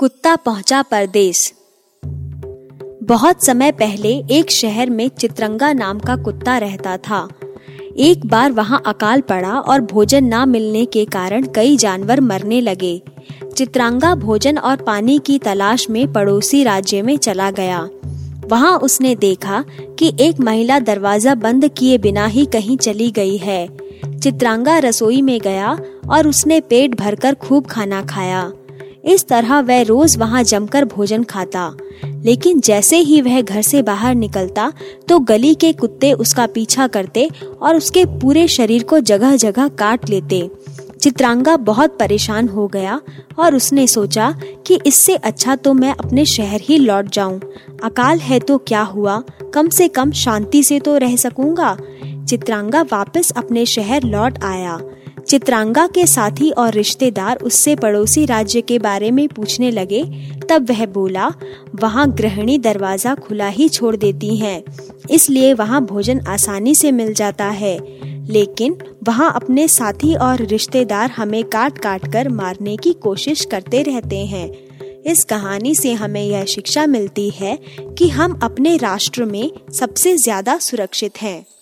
कुत्ता पहुंचा परदेस। बहुत समय पहले एक शहर में चित्रंगा नाम का कुत्ता रहता था। एक बार वहां अकाल पड़ा और भोजन ना मिलने के कारण कई जानवर मरने लगे। चित्रंगा भोजन और पानी की तलाश में पड़ोसी राज्य में चला गया। वहां उसने देखा कि एक महिला दरवाजा बंद किए बिना ही कहीं चली गई है। चित्रंगा रसोई में गया और उसने पेट भरकर खूब खाना खाया। इस तरह वह रोज वहां जमकर भोजन खाता। लेकिन जैसे ही वह घर से बाहर निकलता तो गली के कुत्ते उसका पीछा करते और उसके पूरे शरीर को जगह जगह काट लेते। चित्रंगा बहुत परेशान हो गया और उसने सोचा कि इससे अच्छा तो मैं अपने शहर ही लौट जाऊं। अकाल है तो क्या हुआ, कम से कम शांति से तो रह सकूंगा। चित्रंगा वापस अपने शहर लौट आया। चित्रंगा के साथी और रिश्तेदार उससे पड़ोसी राज्य के बारे में पूछने लगे। तब वह बोला, वहाँ गृहिणी दरवाजा खुला ही छोड़ देती हैं, इसलिए वहाँ भोजन आसानी से मिल जाता है। लेकिन वहाँ अपने साथी और रिश्तेदार हमें काट काट कर मारने की कोशिश करते रहते हैं। इस कहानी से हमें यह शिक्षा मिलती है कि हम अपने राष्ट्र में सबसे ज्यादा सुरक्षित हैं।